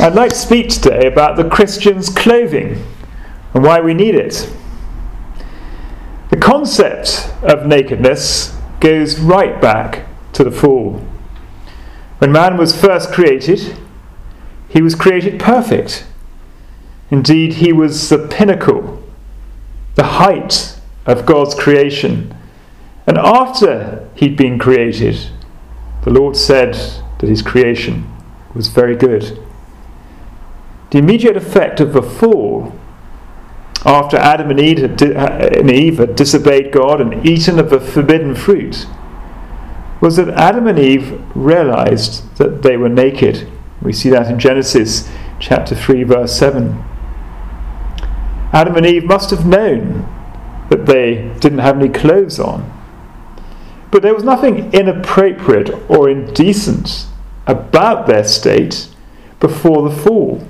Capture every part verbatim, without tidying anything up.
I'd like to speak today about the Christian's clothing and why we need it. The concept of nakedness goes right back to the fall. When man was first created, he was created perfect. Indeed, he was the pinnacle, the height of God's creation. And after he'd been created, the Lord said that his creation was very good. The immediate effect of the fall, after Adam and Eve had, di- and Eve had disobeyed God and eaten of the forbidden fruit, was that Adam and Eve realized that they were naked. We see that in Genesis chapter three, verse seven. Adam and Eve must have known that they didn't have any clothes on. But there was nothing inappropriate or indecent about their state before the fall.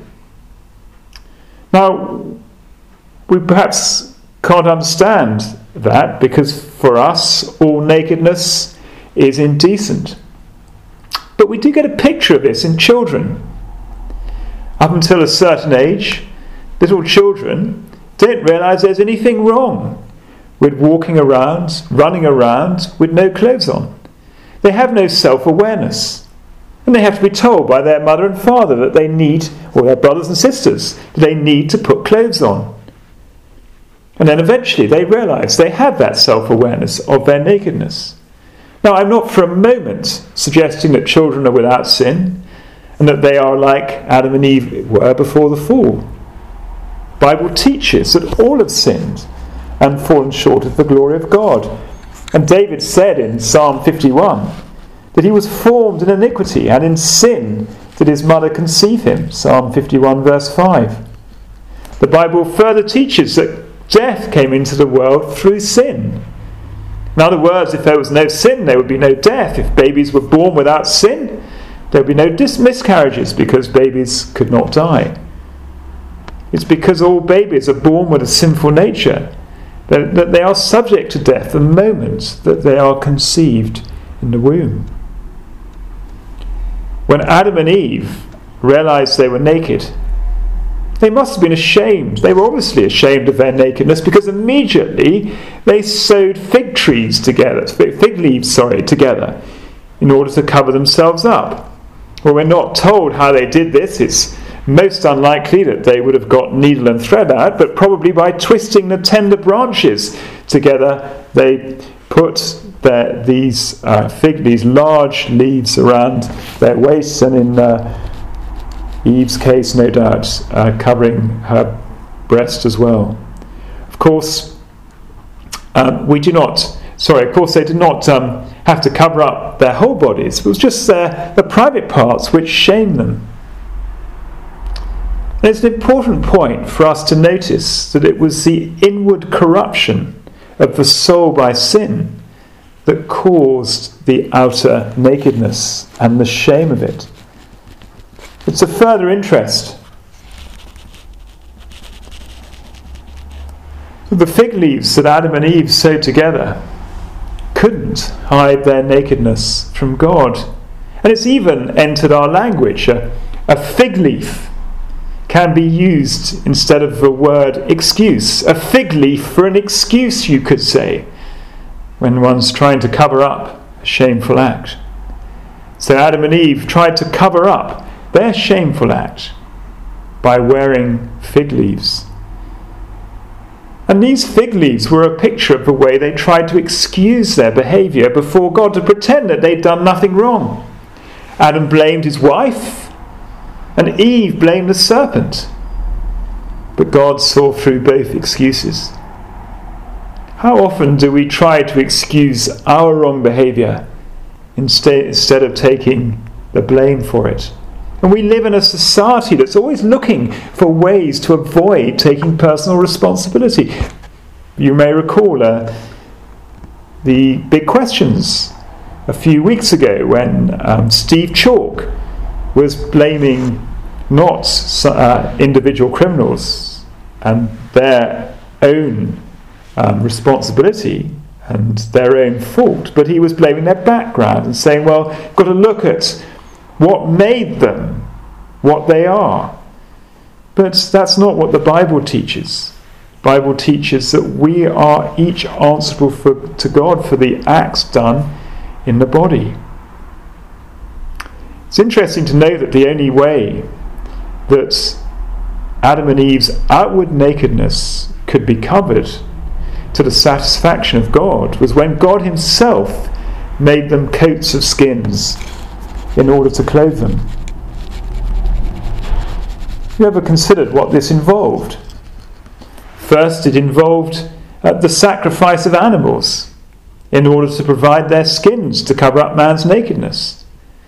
Now, we perhaps can't understand that because for us, all nakedness is indecent. But we do get a picture of this in children. Up until a certain age, little children don't realise there's anything wrong with walking around, running around with no clothes on. They have no self-awareness. And they have to be told by their mother and father that they need, or their brothers and sisters, that they need to put clothes on. And then eventually they realise they have that self-awareness of their nakedness. Now, I'm not for a moment suggesting that children are without sin and that they are like Adam and Eve were before the fall. The Bible teaches that all have sinned and fallen short of the glory of God. And David said in Psalm fifty-one that he was formed in iniquity, and in sin did his mother conceive him. Psalm fifty-one, verse five. The Bible further teaches that death came into the world through sin. In other words, if there was no sin, there would be no death. If babies were born without sin, there would be no dis- miscarriages because babies could not die. It's because all babies are born with a sinful nature that, that they are subject to death the moment that they are conceived in the womb. When Adam and Eve realized they were naked, they must have been ashamed. They were obviously ashamed of their nakedness because immediately they sewed fig trees together, fig leaves, sorry, together in order to cover themselves up. Well, we're not told how they did this. It's most unlikely that they would have got needle and thread out, but probably by twisting the tender branches together, they put their, these uh, fig, these large leaves around their waists, and in uh, Eve's case, no doubt, uh, covering her breast as well. Of course, um, we do not, sorry, of course they did not um, have to cover up their whole bodies. It was just their, the private parts which shamed them. And it's an important point for us to notice that it was the inward corruption of the soul by sin that caused the outer nakedness and the shame of it. It's a further interest. The fig leaves that Adam and Eve sewed together couldn't hide their nakedness from God. And it's even entered our language. A, a fig leaf can be used instead of the word excuse. A fig leaf for an excuse, you could say, when one's trying to cover up a shameful act. So Adam and Eve tried to cover up their shameful act by wearing fig leaves. And these fig leaves were a picture of the way they tried to excuse their behaviour before God, to pretend that they'd done nothing wrong. Adam blamed his wife, and Eve blamed the serpent. But God saw through both excuses. How often do we try to excuse our wrong behaviour instead, instead of taking the blame for it? And we live in a society that's always looking for ways to avoid taking personal responsibility. You may recall uh, the big questions a few weeks ago when um, Steve Chalk was blaming not uh, individual criminals and their own um, responsibility and their own fault, but he was blaming their background and saying, well, you've got to look at what made them what they are. But that's not what the Bible teaches. The Bible teaches that we are each answerable for, to God for the acts done in the body. It's interesting to know that the only way that Adam and Eve's outward nakedness could be covered to the satisfaction of God was when God himself made them coats of skins in order to clothe them. Have you ever considered what this involved? First, it involved uh, the sacrifice of animals in order to provide their skins to cover up man's nakedness.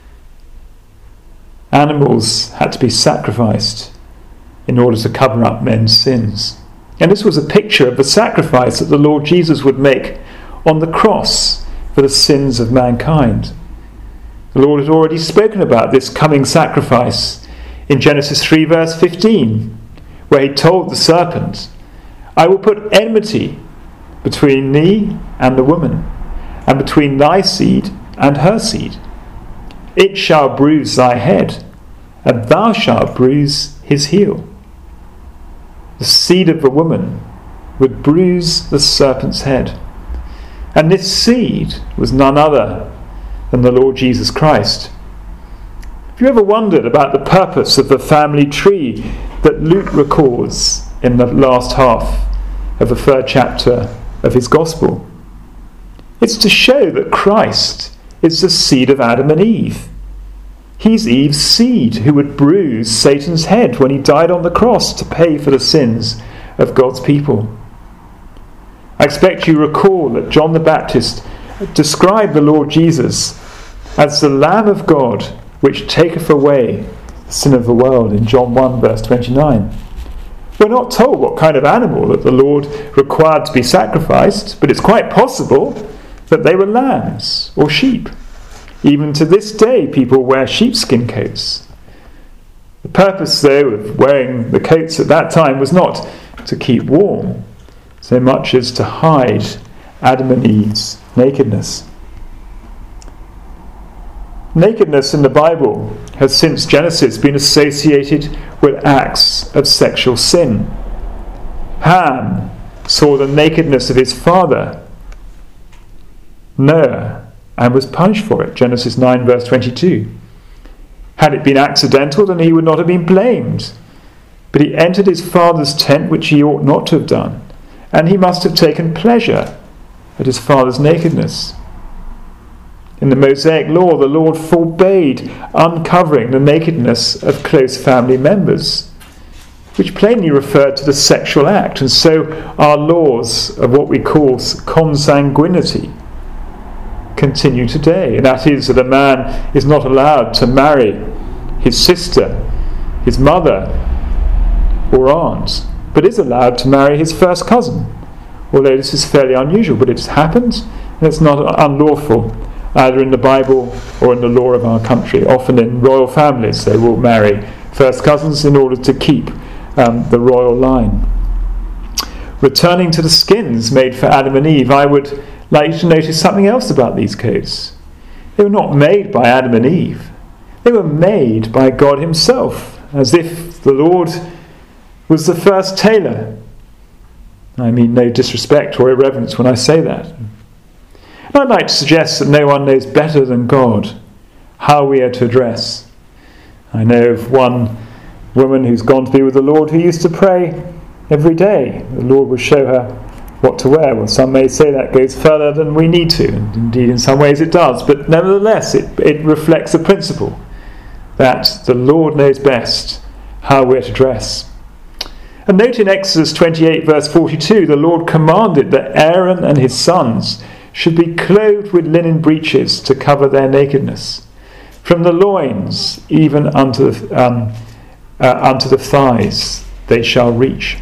Animals had to be sacrificed in order to cover up men's sins. And this was a picture of the sacrifice that the Lord Jesus would make on the cross for the sins of mankind. The Lord had already spoken about this coming sacrifice in Genesis three verse fifteen, where he told the serpent, "I will put enmity between thee and the woman, and between thy seed and her seed. It shall bruise thy head, and thou shalt bruise his heel." The seed of the woman would bruise the serpent's head. And this seed was none other than the Lord Jesus Christ. Have you ever wondered about the purpose of the family tree that Luke records in the last half of the third chapter of his Gospel? It's to show that Christ is the seed of Adam and Eve. He's Eve's seed who would bruise Satan's head when he died on the cross to pay for the sins of God's people. I expect you recall that John the Baptist described the Lord Jesus as the Lamb of God which taketh away the sin of the world in John one verse twenty-nine. We're not told what kind of animal that the Lord required to be sacrificed, but it's quite possible that they were lambs or sheep. Even to this day, people wear sheepskin coats. The purpose, though, of wearing the coats at that time was not to keep warm, so much as to hide Adam and Eve's nakedness. Nakedness in the Bible has since Genesis been associated with acts of sexual sin. Ham saw the nakedness of his father, Noah, and was punished for it. Genesis nine verse twenty-two. Had it been accidental, then he would not have been blamed. But he entered his father's tent, which he ought not to have done, and he must have taken pleasure at his father's nakedness. In the Mosaic law, the Lord forbade uncovering the nakedness of close family members, which plainly referred to the sexual act, and so our laws of what we call consanguinity continue today, and that is that a man is not allowed to marry his sister, his mother or aunt, but is allowed to marry his first cousin, although this is fairly unusual, but it happens, and it's not unlawful either in the Bible or in the law of our country. Often in royal families they will marry first cousins in order to keep um, the royal line. Returning to the skins made for Adam and Eve, I would like you to notice something else about these coats. They were not made by Adam and Eve. They were made by God himself, as if the Lord was the first tailor. I mean no disrespect or irreverence when I say that. And I'd like to suggest that no one knows better than God how we are to dress. I know of one woman who's gone to be with the Lord who used to pray every day. The Lord would show her what to wear. Well, some may say that goes further than we need to, and indeed in some ways it does, but nevertheless it, it reflects a principle that the Lord knows best how we're to dress. And note in Exodus twenty-eight verse forty-two, the Lord commanded that Aaron and his sons should be clothed with linen breeches to cover their nakedness, from the loins even unto the, um, uh, unto the thighs they shall reach.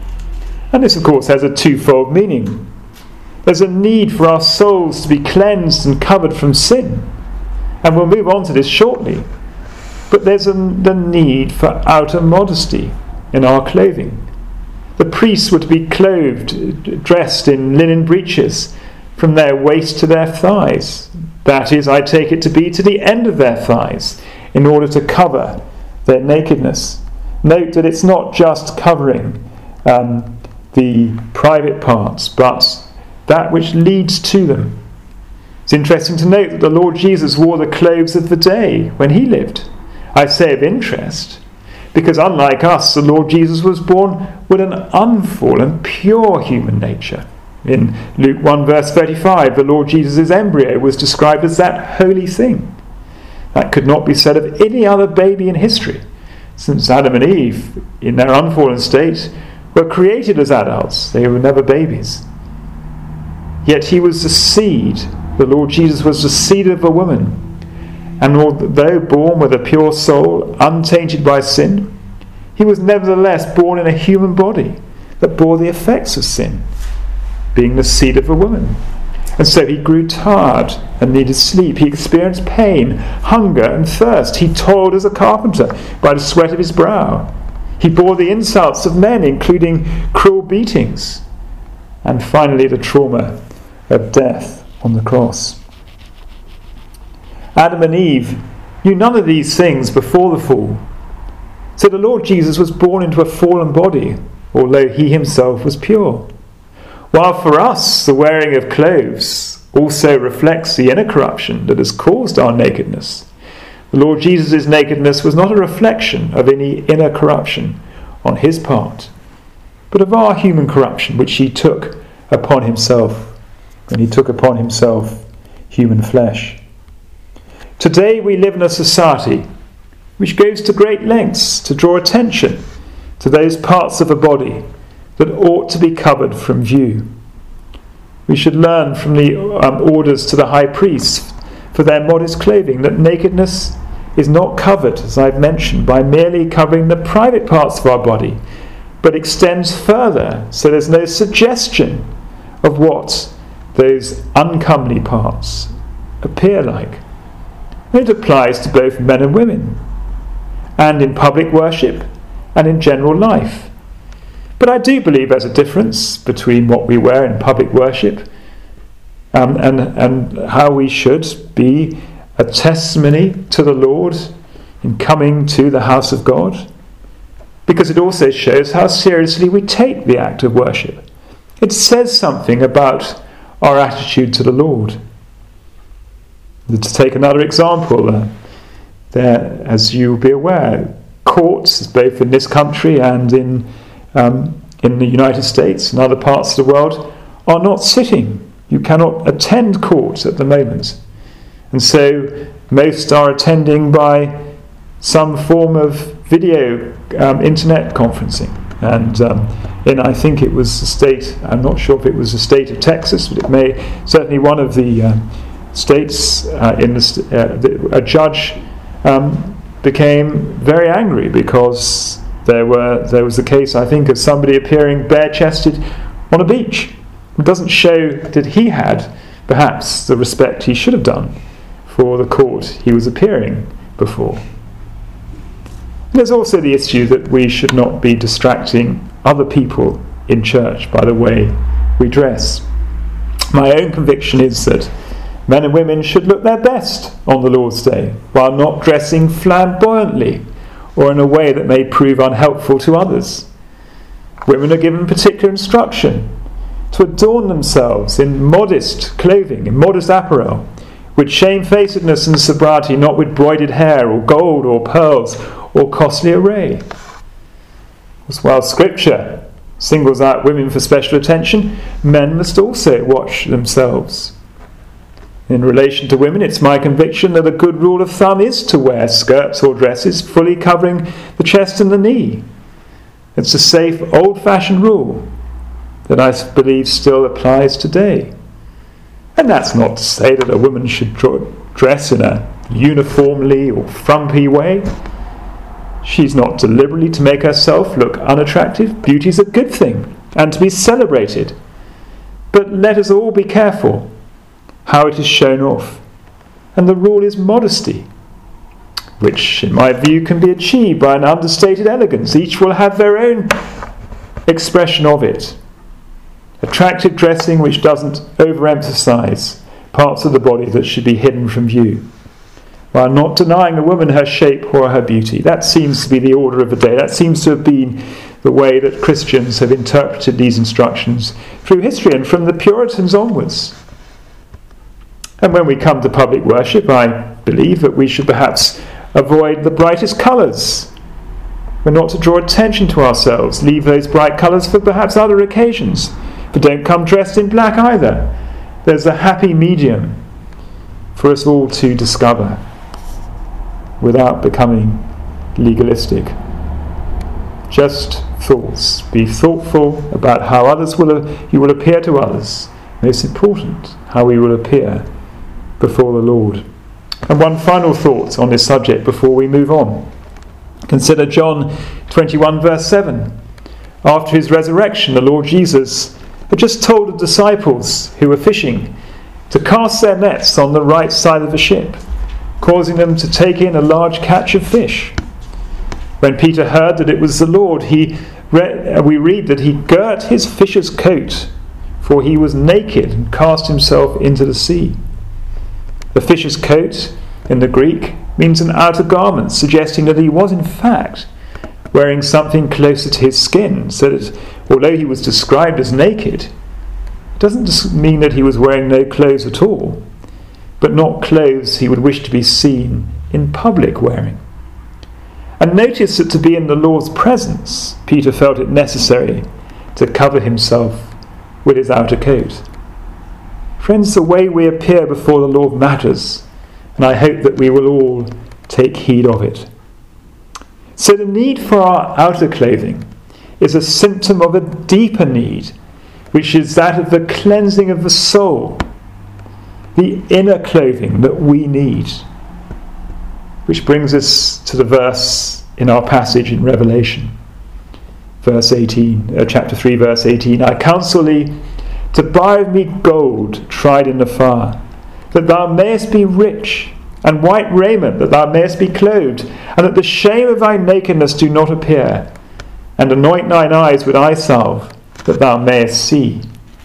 And this, of course, has a twofold meaning. There's a need for our souls to be cleansed and covered from sin. And we'll move on to this shortly. But there's a, the need for outer modesty in our clothing. The priests were to be clothed, dressed in linen breeches from their waist to their thighs. That is, I take it to be to the end of their thighs, in order to cover their nakedness. Note that it's not just covering um, the private parts, but that which leads to them. It's interesting to note that the Lord Jesus wore the clothes of the day when he lived. I say of interest, because unlike us, the Lord Jesus was born with an unfallen, pure human nature. In Luke one verse thirty-five, the Lord Jesus' embryo was described as that holy thing. That could not be said of any other baby in history, since Adam and Eve, in their unfallen state, were created as adults. They were never babies. Yet he was the seed. The Lord Jesus was the seed of a woman. And although born with a pure soul, untainted by sin, he was nevertheless born in a human body that bore the effects of sin, being the seed of a woman. And so he grew tired and needed sleep. He experienced pain, hunger and thirst. He toiled as a carpenter by the sweat of his brow. He bore the insults of men, including cruel beatings. And finally the trauma of death on the cross. Adam and Eve knew none of these things before the fall. So the Lord Jesus was born into a fallen body, although he himself was pure. While for us the wearing of clothes also reflects the inner corruption that has caused our nakedness, the Lord Jesus' nakedness was not a reflection of any inner corruption on his part, but of our human corruption which he took upon himself, when he took upon himself human flesh. Today we live in a society which goes to great lengths to draw attention to those parts of the body that ought to be covered from view. We should learn from the um, orders to the high priests for their modest clothing that nakedness is not covered, as I've mentioned, by merely covering the private parts of our body, but extends further, so there's no suggestion of what those uncomely parts appear like. It applies to both men and women, and in public worship and in general life. But I do believe there's a difference between what we wear in public worship um, and, and how we should be a testimony to the Lord in coming to the house of God, because it also shows how seriously we take the act of worship. It says something about our attitude to the Lord. To take another example, uh, there, as you'll be aware, courts, both in this country and in um, in the United States and other parts of the world, are not sitting. You cannot attend court at the moment. And so most are attending by some form of video um, internet conferencing. And um, in, I think it was the state, I'm not sure if it was the state of Texas, but it may, certainly one of the uh, states uh, in the, uh, the, a judge um, became very angry because there were there was the case, I think, of somebody appearing bare-chested on a beach. It doesn't show that he had perhaps the respect he should have done for the court he was appearing before. There's also the issue that we should not be distracting other people in church by the way we dress. My own conviction is that men and women should look their best on the Lord's Day, while not dressing flamboyantly or in a way that may prove unhelpful to others. Women are given particular instruction to adorn themselves in modest clothing, in modest apparel, with shamefacedness and sobriety, not with broidered hair or gold or pearls or costly array. While Scripture singles out women for special attention, men must also watch themselves. In relation to women, it's my conviction that a good rule of thumb is to wear skirts or dresses fully covering the chest and the knee. It's a safe, old-fashioned rule that I believe still applies today. And that's not to say that a woman should dress in a uniformly or frumpy way. She's not deliberately to make herself look unattractive. Beauty's a good thing and to be celebrated. But let us all be careful how it is shown off. And the rule is modesty, which in my view can be achieved by an understated elegance. Each will have their own expression of it. Attractive dressing which doesn't overemphasize parts of the body that should be hidden from view. while not denying a woman her shape or her beauty. That seems to be the order of the day. That seems to have been the way that Christians have interpreted these instructions through history and from the Puritans onwards. And when we come to public worship, I believe that we should perhaps avoid the brightest colours. We're not to draw attention to ourselves. Leave those bright colours for perhaps other occasions. But don't come dressed in black either. There's a happy medium for us all to discover without becoming legalistic. Just thoughts. Be thoughtful about how others will you will appear to others. Most important, how we will appear before the Lord. And one final thought on this subject before we move on. Consider John twenty-one verse seven. After his resurrection, the Lord Jesus had just told the disciples who were fishing to cast their nets on the right side of the ship, causing them to take in a large catch of fish. When Peter heard that it was the Lord, he re- we read that he girt his fisher's coat, for he was naked, and cast himself into the sea. The fisher's coat, in the Greek, means an outer garment, suggesting that he was in fact wearing something closer to his skin, so that although he was described as naked, it doesn't mean that he was wearing no clothes at all, but not clothes he would wish to be seen in public wearing. And notice that to be in the Lord's presence, Peter felt it necessary to cover himself with his outer coat. Friends, the way we appear before the Lord matters, and I hope that we will all take heed of it. So the need for our outer clothing is a symptom of a deeper need, which is that of the cleansing of the soul, the inner clothing that we need. Which brings us to the verse in our passage in Revelation, verse eighteen, uh, chapter three, verse eighteen. I counsel thee to buy of me gold tried in the fire, that thou mayest be rich, and white raiment, that thou mayest be clothed, and that the shame of thy nakedness do not appear, and anoint thine eyes with eye salve, that thou mayest see.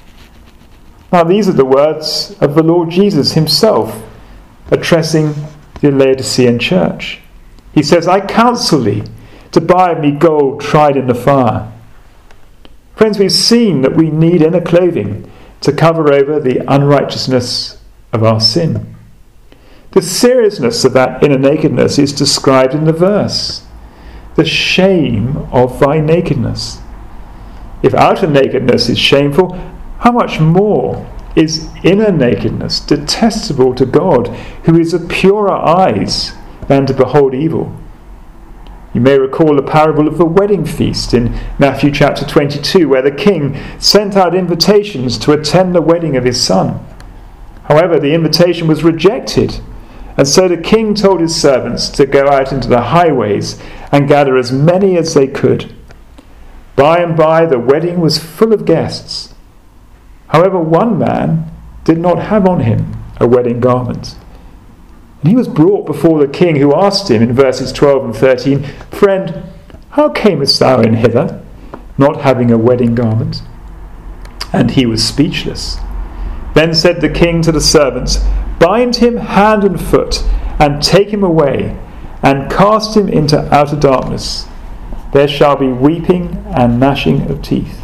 Now these are the words of the Lord Jesus himself, addressing the Laodicean church. He says, I counsel thee to buy of me gold tried in the fire. Friends, we've seen that we need inner clothing to cover over the unrighteousness of our sin. The seriousness of that inner nakedness is described in the verse. The shame of thy nakedness. If outer nakedness is shameful, how much more is inner nakedness detestable to God, who is of purer eyes than to behold evil? You may recall the parable of the wedding feast in Matthew chapter twenty-two, where the king sent out invitations to attend the wedding of his son. However, the invitation was rejected, and so the king told his servants to go out into the highways and gather as many as they could. By and by the wedding was full of guests. However, one man did not have on him a wedding garment. And he was brought before the king, who asked him in verses twelve and thirteen, Friend, how camest thou in hither, not having a wedding garment? And he was speechless. Then said the king to the servants, Bind him hand and foot, and take him away, and cast him into outer darkness. There shall be weeping and gnashing of teeth.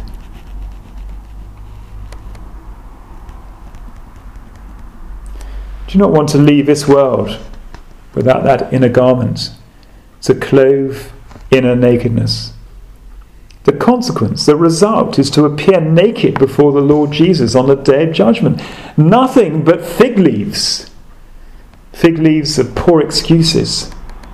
Do you not want to leave this world without that inner garment to clothe inner nakedness? The consequence, the result, is to appear naked before the Lord Jesus on the day of judgment. Nothing but fig leaves. Fig leaves of poor excuses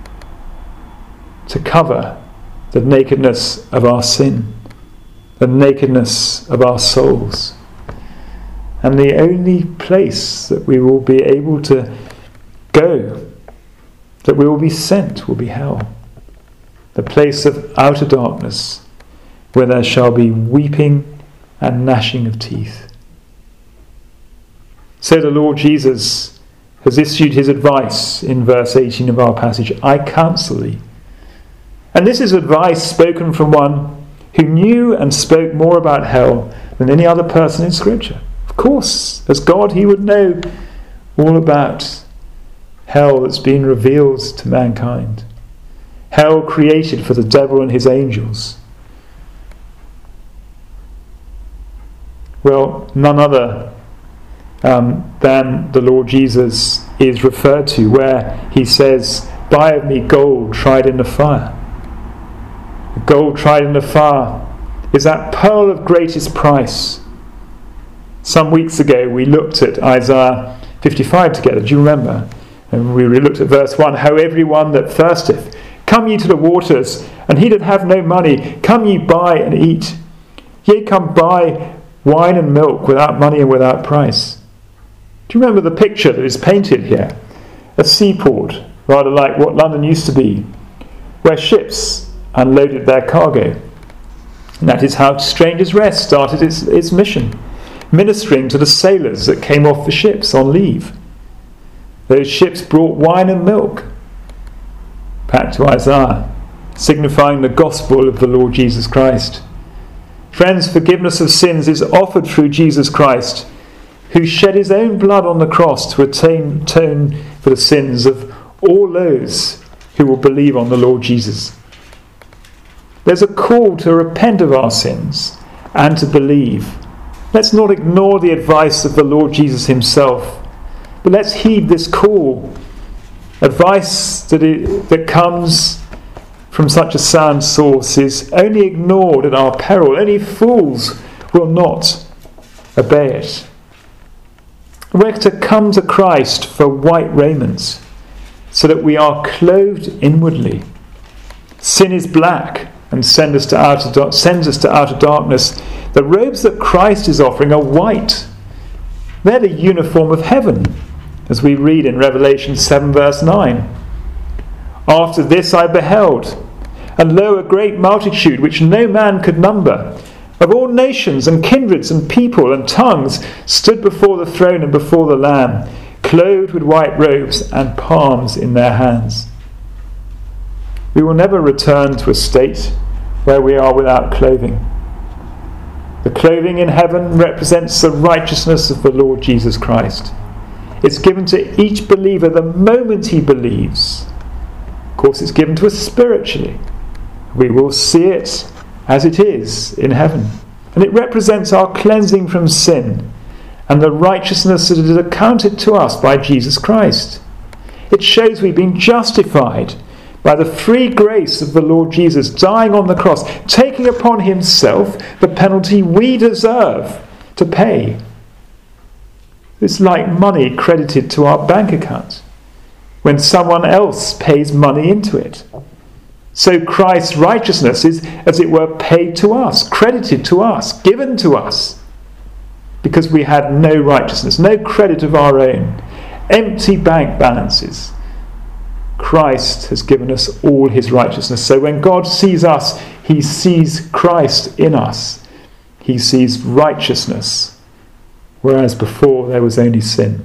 to cover the nakedness of our sin, the nakedness of our souls. And the only place that we will be able to go, that we will be sent, will be hell. The place of outer darkness, where there shall be weeping and gnashing of teeth. So the Lord Jesus has issued his advice in verse eighteen of our passage, I counsel thee. And this is advice spoken from one who knew and spoke more about hell than any other person in Scripture. Of course, as God, he would know all about hell that's been revealed to mankind, hell created for the devil and his angels. Well, none other um, than the Lord Jesus is referred to, where he says, "Buy of me gold tried in the fire." The gold tried in the fire is that pearl of greatest price. Some weeks ago we looked at Isaiah fifty-five together, do you remember? And we looked at verse one, "How everyone that thirsteth, come ye to the waters, and he that have no money, come ye buy and eat. Yea, come buy wine and milk without money and without price." Do you remember the picture that is painted here? A seaport, rather like what London used to be, where ships unloaded their cargo. And that is how Strangers Rest started its, its mission, ministering to the sailors that came off the ships on leave. Those ships brought wine and milk back to Isaiah, signifying the gospel of the Lord Jesus Christ. Friends, forgiveness of sins is offered through Jesus Christ, who shed his own blood on the cross to attain, atone for the sins of all those who will believe on the Lord Jesus. There's a call to repent of our sins and to believe. Let's not ignore the advice of the Lord Jesus himself, but let's heed this call. Advice that, it, that comes from such a sound source is only ignored at our peril. Only fools will not obey it. We're to come to Christ for white raiment, so that we are clothed inwardly. Sin is black and send us to outer, sends us to outer darkness. The robes that Christ is offering are white. They're the uniform of heaven, as we read in Revelation seven verse nine. "After this I beheld, and lo, a great multitude which no man could number, of all nations and kindreds and people and tongues, stood before the throne and before the Lamb, clothed with white robes and palms in their hands." We will never return to a state where we are without clothing. The clothing in heaven represents the righteousness of the Lord Jesus Christ. It's given to each believer the moment he believes. Of course, it's given to us spiritually. We will see it as it is in heaven. And it represents our cleansing from sin and the righteousness that is accounted to us by Jesus Christ. It shows we've been justified by the free grace of the Lord Jesus dying on the cross, taking upon himself the penalty we deserve to pay. It's like money credited to our bank account when someone else pays money into it. So Christ's righteousness is, as it were, paid to us, credited to us, given to us, because we had no righteousness, no credit of our own, empty bank balances. Christ has given us all his righteousness. So when God sees us, he sees Christ in us. He sees righteousness, whereas before there was only sin.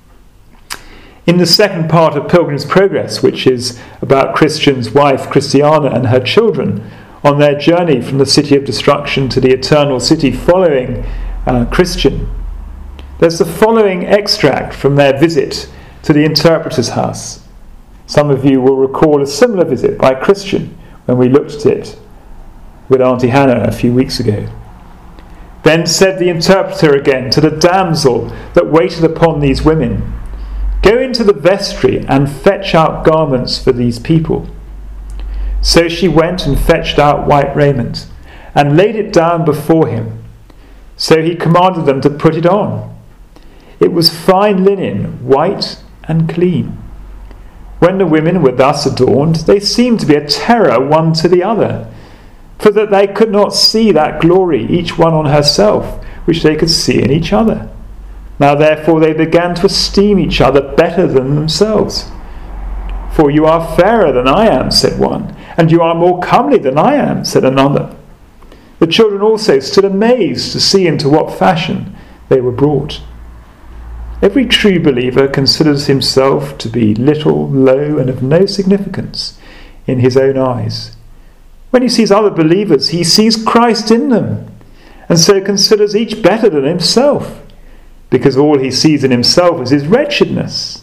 In the second part of Pilgrim's Progress, which is about Christian's wife, Christiana, and her children on their journey from the city of destruction to the eternal city following uh, Christian, there's the following extract from their visit to the interpreter's house. Some of you will recall a similar visit by Christian when we looked at it with Auntie Hannah a few weeks ago. "Then said the interpreter again to the damsel that waited upon these women, Go into the vestry and fetch out garments for these people. So she went and fetched out white raiment and laid it down before him. So he commanded them to put it on. It was fine linen, white and clean. When the women were thus adorned, they seemed to be a terror one to the other, for that they could not see that glory, each one on herself, which they could see in each other. Now therefore they began to esteem each other better than themselves. For you are fairer than I am, said one, and you are more comely than I am, said another. The children also stood amazed to see into what fashion they were brought. Every true believer considers himself to be little, low, and of no significance in his own eyes. When he sees other believers, he sees Christ in them, and so considers each better than himself, because all he sees in himself is his wretchedness.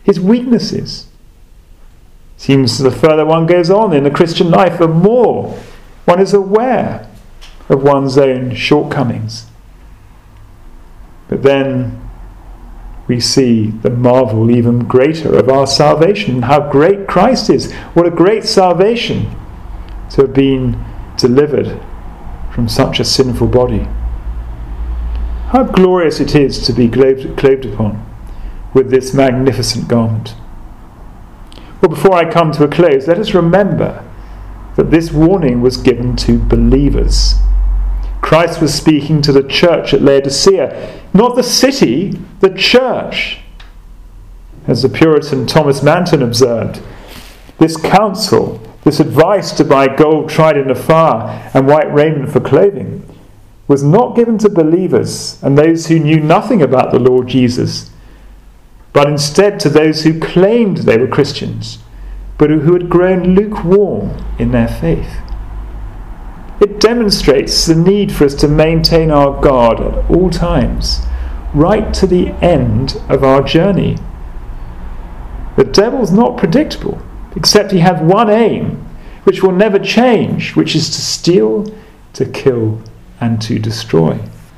his weaknesses. Seems the further one goes on in the Christian life, the more one is aware of one's own shortcomings. But then we see the marvel even greater of our salvation, how great Christ is. What a great salvation to have been delivered from such a sinful body. How glorious it is to be clothed, clothed upon with this magnificent garment. Well, before I come to a close, let us remember that this warning was given to believers. Christ was speaking to the church at Laodicea, not the city, the church. As the Puritan Thomas Manton observed, this counsel, this advice to buy gold tried in the fire and white raiment for clothing, was not given to believers and those who knew nothing about the Lord Jesus, but instead to those who claimed they were Christians, but who had grown lukewarm in their faith. It demonstrates the need for us to maintain our guard at all times, right to the end of our journey. The devil's not predictable, except he has one aim, which will never change, which is to steal, to kill, and to destroy.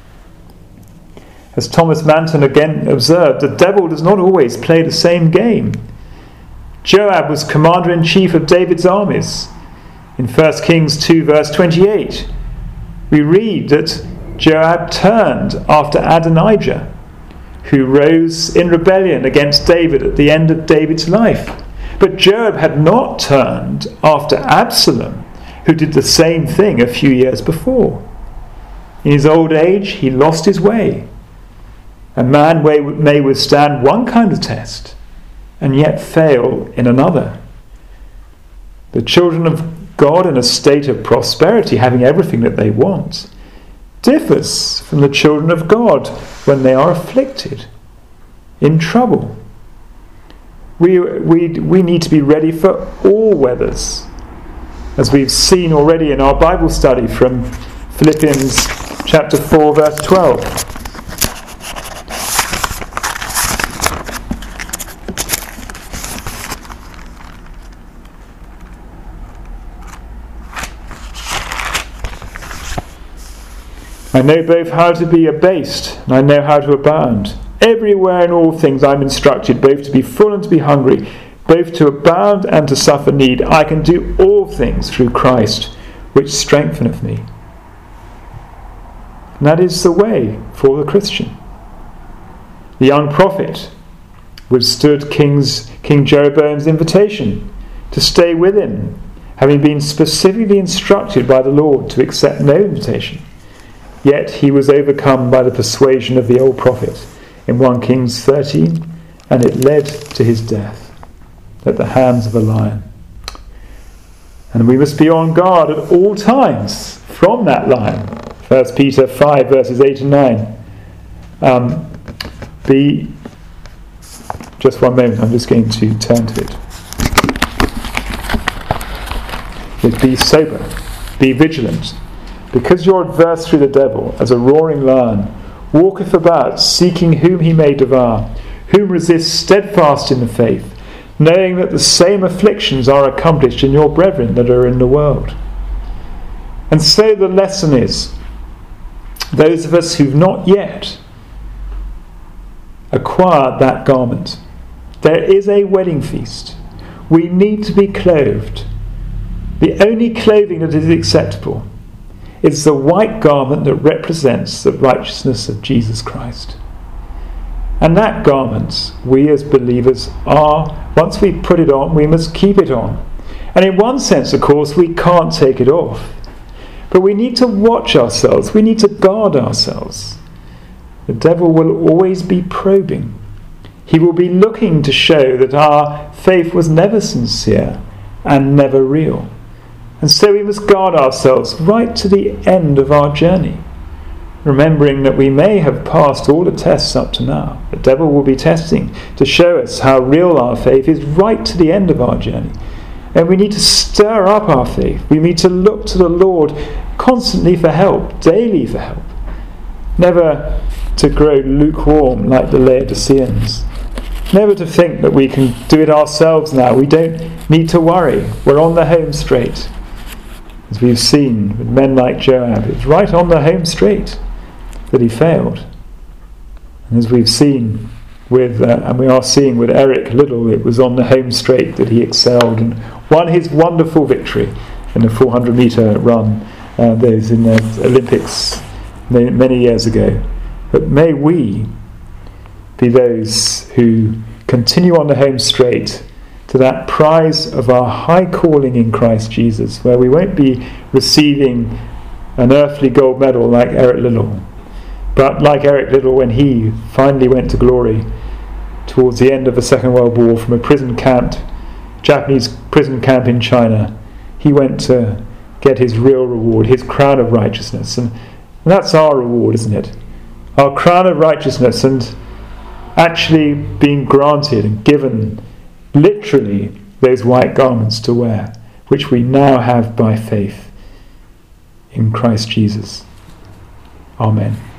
As Thomas Manton again observed, the devil does not always play the same game. Joab was commander-in-chief of David's armies. In First Kings two verse twenty-eight, we read that Joab turned after Adonijah, who rose in rebellion against David at the end of David's life. But Joab had not turned after Absalom, who did the same thing a few years before. In his old age, he lost his way. A man may withstand one kind of test and yet fail in another. The children of God in a state of prosperity, having everything that they want, differs from the children of God when they are afflicted, in trouble. We, we, we need to be ready for all weathers, as we've seen already in our Bible study from Philippians chapter four verse twelve. I know both how to be abased, and I know how to abound. Everywhere in all things I'm instructed, both to be full and to be hungry, both to abound and to suffer need. I can do all things through Christ, which strengtheneth me. And that is the way for the Christian. The young prophet withstood King's, King Jeroboam's invitation to stay with him, having been specifically instructed by the Lord to accept no invitation. Yet he was overcome by the persuasion of the old prophet in First Kings thirteen, and it led to his death at the hands of a lion. And we must be on guard at all times from that lion. First Peter five verses eight and nine. Um, be just one moment, I'm just going to turn to it. It be sober, be vigilant, because your adversary the devil, as a roaring lion, walketh about, seeking whom he may devour, whom resist steadfast in the faith, knowing that the same afflictions are accomplished in your brethren that are in the world. And so the lesson is, those of us who've not yet acquired that garment, there is a wedding feast. We need to be clothed. The only clothing that is acceptable is the white garment that represents the righteousness of Jesus Christ. And that garment, we as believers are, once we put it on, we must keep it on. And in one sense, of course, we can't take it off. But we need to watch ourselves. We need to guard ourselves. The devil will always be probing. He will be looking to show that our faith was never sincere and never real. And so we must guard ourselves right to the end of our journey, remembering that we may have passed all the tests up to now. The devil will be testing to show us how real our faith is right to the end of our journey. And we need to stir up our faith. We need to look to the Lord constantly for help, daily for help. Never to grow lukewarm like the Laodiceans. Never to think that we can do it ourselves now. We don't need to worry. We're on the home straight. As we've seen with men like Joab, it's right on the home straight that he failed. And as we've seen with, uh, and we are seeing with Eric Liddell, it was on the home straight that he excelled and won his wonderful victory in the four hundred metre run, uh, those in the Olympics many, many years ago. But may we be those who continue on the home straight to that prize of our high calling in Christ Jesus, where we won't be receiving an earthly gold medal like Eric Liddell, but like Eric Liddell when he finally went to glory towards the end of the Second World War from a prison camp, Japanese prison camp in China. He went to get his real reward, his crown of righteousness. And, and that's our reward, isn't it? Our crown of righteousness, and actually being granted and given literally those white garments to wear, which we now have by faith in Christ Jesus. Amen.